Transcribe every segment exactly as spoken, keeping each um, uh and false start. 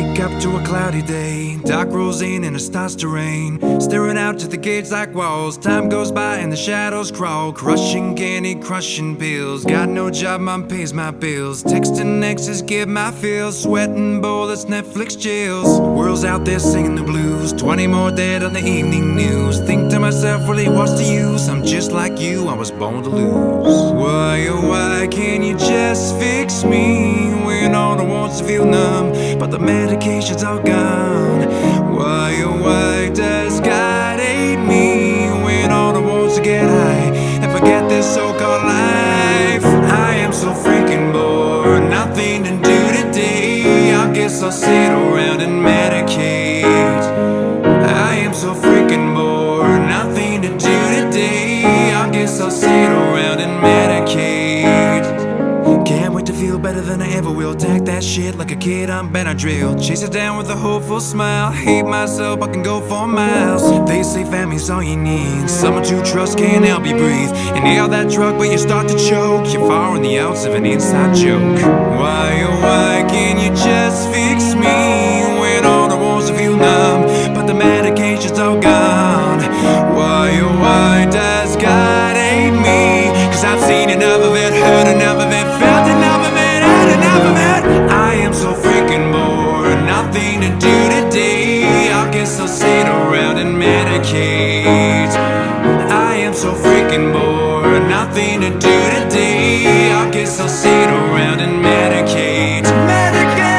Wake up to a cloudy day, dark rolls in and it starts to rain. Staring out to the gates like walls, time goes by and the shadows crawl. Crushing candy, crushing pills, got no job, mom pays my bills. Texting exes, give my feels, sweating bullets, Netflix chills. World's out there singing the blues, twenty more dead on the evening news. Think to myself, really what's the use? I'm just like you, I was born to lose. Why, oh why can't you just fix me when all I want's to feel numb, but the medication's all gone? Why, oh why does God hate me when all I want's to get high and forget this so-called life? I am so freaking bored, nothing to do today. I guess I'll sit around and medicate. I am so freaking bored, nothing to do today. I guess I'll sit around and medicate. Can't wait to feel better than I ever will. Tack that shit like a kid on Benadryl. Chase it down with a hopeful smile. Hate myself, I can go for miles. They say family's all you need, someone to trust can't help you breathe. Inhale that drug but you start to choke. You're far on the outs of an inside joke. Why, oh why can't you just fix me when all I want's to feel numb, but the medication's all gone? Why, oh why does God hate me? Cause I've seen enough of it, heard enough of it, felt enough of it, had enough of it. I am so freaking bored, nothing to do today. I guess I'll sit around and medicate. I am so freaking bored, nothing to do today. I guess I'll sit around and medicate. Medicate,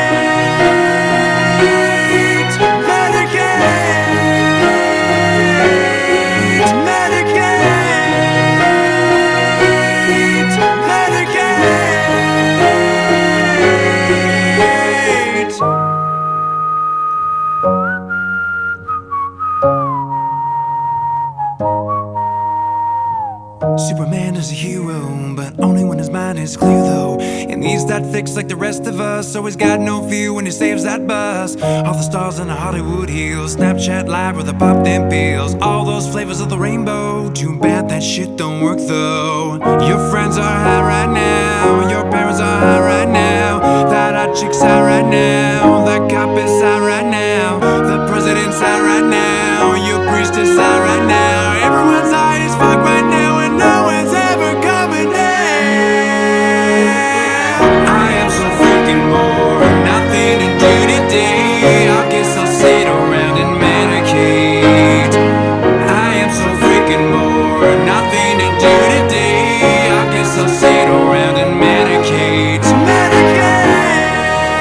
medicate, medicate, medicate. Superman is a hero, but only when his mind is clear though. And he's that fixed like the rest of us, so he's got no fear when he saves that bus. All the stars in the Hollywood Hills, Snapchat Live where they pop them pills. All those flavors of the rainbow, too bad that shit don't work though. Your friends are high right now, your parents are high right now, that hot chick's high right now, that cop is high right now, the president's high right now, your priest is high right now. Everyone's high as fuck right now and no one's ever coming down. I am so freaking bored, nothing to do today. I guess I'll sit around and medicate. I am so freaking bored, nothing to do today. I guess I'll sit around and medicate. Medicate,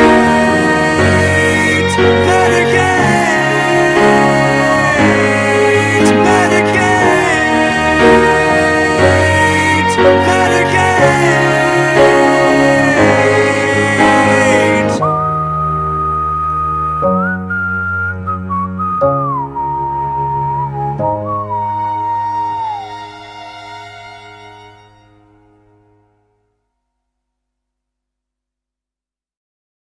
medicate, medicate.